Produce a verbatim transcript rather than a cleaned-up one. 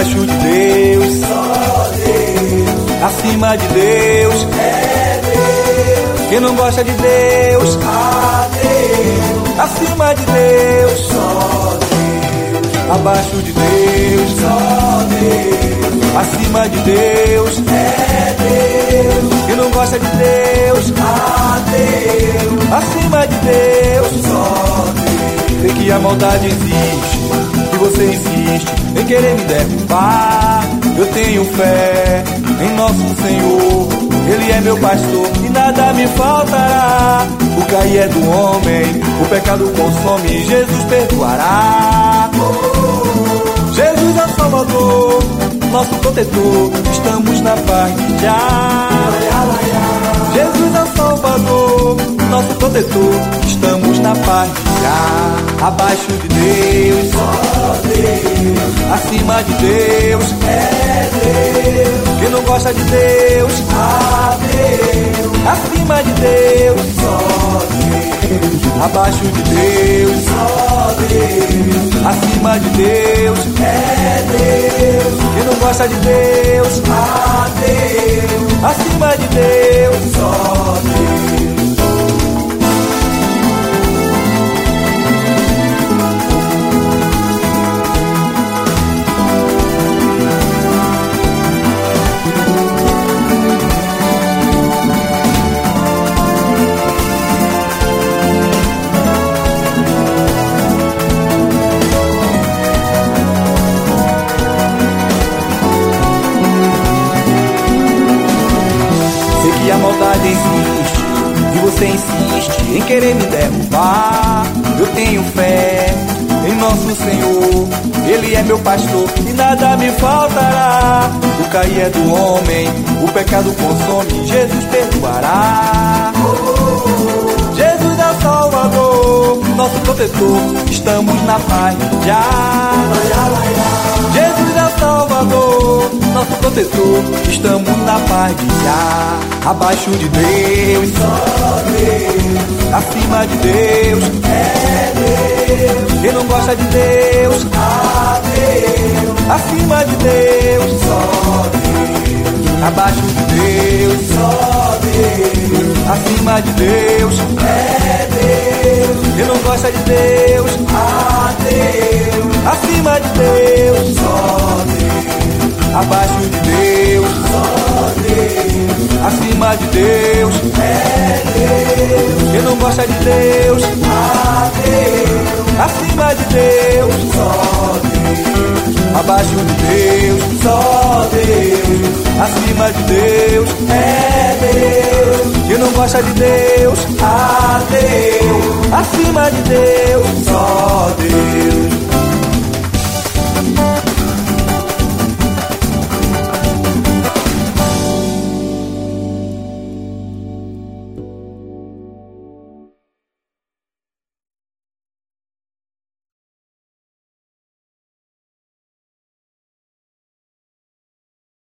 abaixo de Deus, só Deus. Acima de Deus, é Deus. Quem não gosta de Deus, a Deus. Acima de Deus, só Deus. Abaixo de Deus, só Deus. Acima de Deus, é Deus. Quem não gosta de Deus, a Deus. Acima de Deus, só Deus. Sei que a maldade existe e você insiste em querer me derrubar. Eu tenho fé em nosso Senhor, Ele é meu pastor e nada me faltará. O cair é do homem, o pecado consome, Jesus perdoará. Jesus é o Salvador, nosso protetor, estamos na paz já. Jesus é o Salvador, nosso protetor, estamos na paz já. Abaixo de Deus, só Deus. Acima de Deus, é Deus. Quem não gosta de Deus, a Deus. Acima de Deus, só Deus. Abaixo de Deus, só Deus. Acima de Deus, é Deus. Quem não gosta de Deus, a Deus. Acima de Deus, só Deus. Sei que a maldade existe e você insiste em querer me derrubar. Eu tenho fé em nosso Senhor, Ele é meu pastor e nada me faltará. O cair é do homem, o pecado consome, Jesus perdoará. Jesus é o Salvador, nosso protetor, estamos na paz já. Jesus é o Salvador, nosso protetor, estamos na paz de já. Abaixo de Deus, só Deus. Acima de Deus, é Deus. Quem não gosta de Deus, a Deus. Acima de Deus, só Deus. Abaixo de Deus, só Deus. Acima de Deus, é Deus. Quem não gosta de Deus, a Deus. Acima de Deus, só Deus. Abaixo de Deus, só Deus. Acima de Deus, é Deus. Quem não gosta de Deus, a Deus. Acima de Deus, só Deus. Abaixo de Deus, só Deus. Acima de Deus, é Deus. Quem não gosta de Deus, a Deus. Acima de Deus, só Deus.